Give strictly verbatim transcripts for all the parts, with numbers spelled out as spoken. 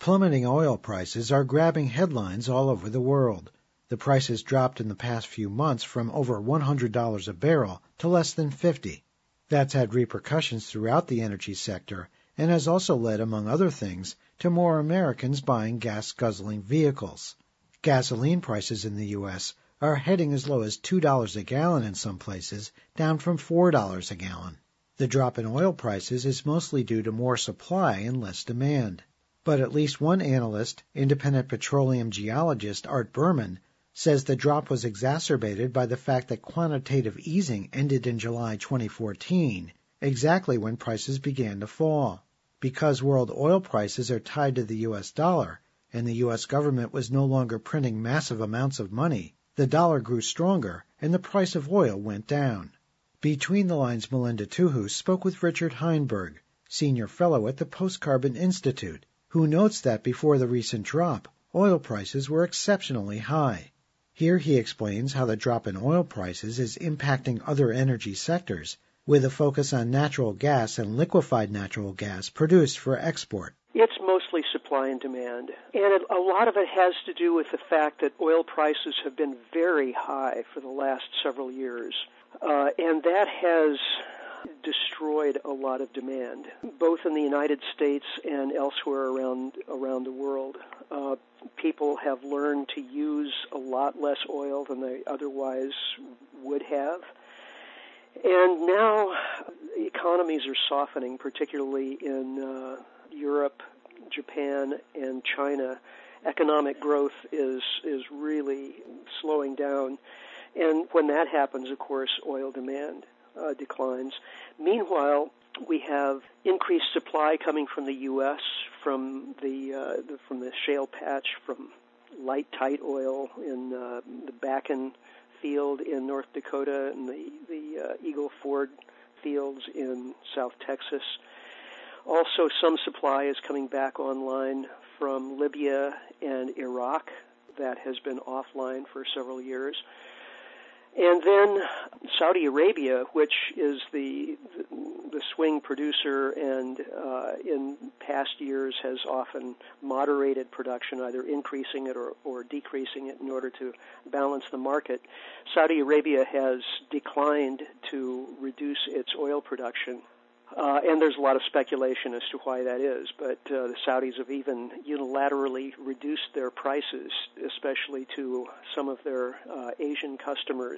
Plummeting oil prices are grabbing headlines all over the world. The price has dropped in the past few months from over one hundred dollars a barrel to less than fifty dollars. That's had repercussions throughout the energy sector and has also led, among other things, to more Americans buying gas-guzzling vehicles. Gasoline prices in the U S are heading as low as two dollars a gallon in some places, down from four dollars a gallon. The drop in oil prices is mostly due to more supply and less demand. But at least one analyst, independent petroleum geologist Art Berman, says the drop was exacerbated by the fact that quantitative easing ended in July twenty fourteen, exactly when prices began to fall. Because world oil prices are tied to the U S dollar, and the U S government was no longer printing massive amounts of money, the dollar grew stronger and the price of oil went down. Between the Lines' Melinda Tuhus spoke with Richard Heinberg, senior fellow at the Post-Carbon Institute, who notes that before the recent drop, oil prices were exceptionally high. Here he explains how the drop in oil prices is impacting other energy sectors, with a focus on natural gas and liquefied natural gas produced for export. It's mostly supply and demand, and it, a lot of it has to do with the fact that oil prices have been very high for the last several years, uh, and that has destroyed a lot of demand, both in the United States and elsewhere around around the world. Uh, people have learned to use a lot less oil than they otherwise would have. And now economies are softening, particularly in uh, Europe, Japan, and China. Economic growth is is really slowing down. And when that happens, of course, oil demand uh, declines. Meanwhile, we have increased supply coming from the U S, from the, uh, the from the shale patch, from light tight oil in uh, the Bakken field in North Dakota and the, the uh, Eagle Ford fields in South Texas. Also, some supply is coming back online from Libya and Iraq that has been offline for several years. And then Saudi Arabia, which is the the swing producer and uh, in past years has often moderated production, either increasing it or, or decreasing it in order to balance the market. Saudi Arabia has declined to reduce its oil production. Uh, and there's a lot of speculation as to why that is, but uh, the Saudis have even unilaterally reduced their prices, especially to some of their uh, Asian customers.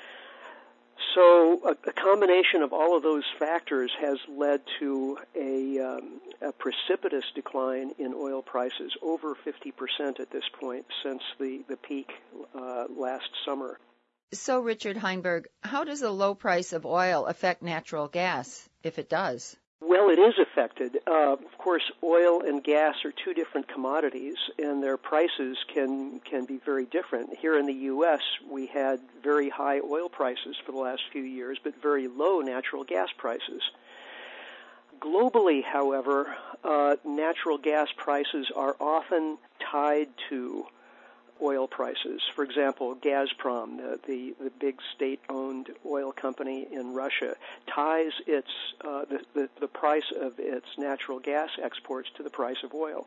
So a, a combination of all of those factors has led to a, um, a precipitous decline in oil prices, over fifty percent at this point since the, the peak uh, last summer. So, Richard Heinberg, how does the low price of oil affect natural gas, if it does? Well, it is affected. Uh, of course, oil and gas are two different commodities, and their prices can can be very different. Here in the U S, we had very high oil prices for the last few years, but very low natural gas prices. Globally, however, uh, natural gas prices are often tied to oil prices. For example, Gazprom, the, the, the big state-owned oil company in Russia, ties its uh, the, the, the price of its natural gas exports to the price of oil.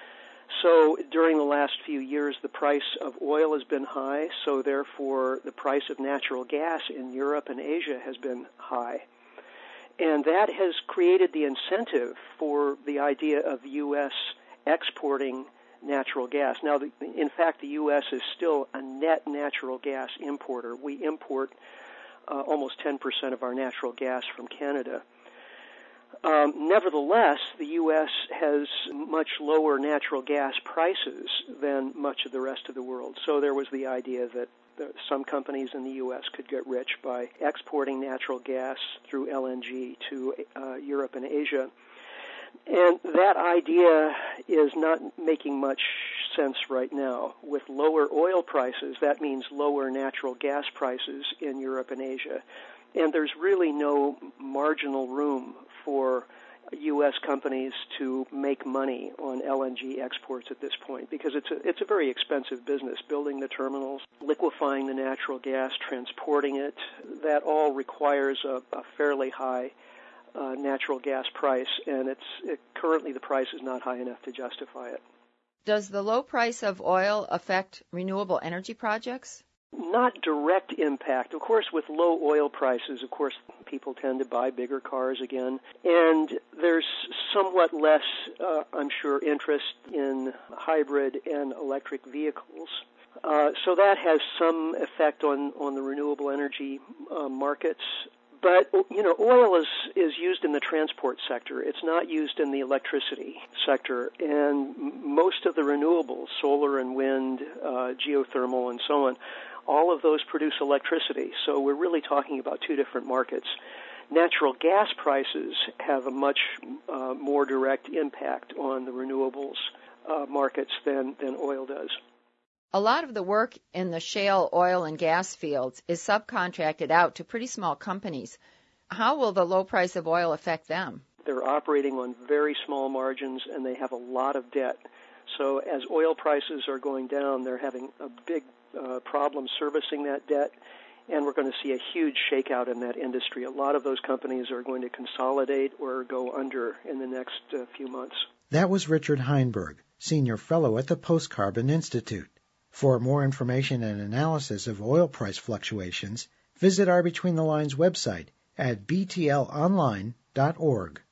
So during the last few years, the price of oil has been high, so therefore the price of natural gas in Europe and Asia has been high. And that has created the incentive for the idea of the U S exporting natural gas. Now, the, in fact, the U S is still a net natural gas importer. We import uh, almost ten percent of our natural gas from Canada. Um, nevertheless, the U S has much lower natural gas prices than much of the rest of the world. So there was the idea that the, some companies in the U S could get rich by exporting natural gas through L N G to uh, Europe and Asia. And that idea is not making much sense right now. With lower oil prices, that means lower natural gas prices in Europe and Asia. And there's really no marginal room for U S companies to make money on L N G exports at this point, because it's a, it's a very expensive business, building the terminals, liquefying the natural gas, transporting it. That all requires a, a fairly high uh, natural gas price, and it's it, currently the price is not high enough to justify it. Does the low price of oil affect renewable energy projects? Not direct impact. Of course, with low oil prices, of course, people tend to buy bigger cars again. And there's somewhat less, uh, I'm sure, interest in hybrid and electric vehicles. Uh, so that has some effect on, on the renewable energy uh, markets. But, you know, oil is, is used in the transport sector. It's not used in the electricity sector. And most of the renewables, solar and wind, uh, geothermal and so on, all of those produce electricity. So we're really talking about two different markets. Natural gas prices have a much uh, more direct impact on the renewables uh, markets than, than oil does. A lot of the work in the shale oil and gas fields is subcontracted out to pretty small companies. How will the low price of oil affect them? They're operating on very small margins, and they have a lot of debt. So as oil prices are going down, they're having a big uh, problem servicing that debt, and we're going to see a huge shakeout in that industry. A lot of those companies are going to consolidate or go under in the next uh, few months. That was Richard Heinberg, Senior Fellow at the Post-Carbon Institute. For more information and analysis of oil price fluctuations, visit our Between the Lines website at b t l online dot org.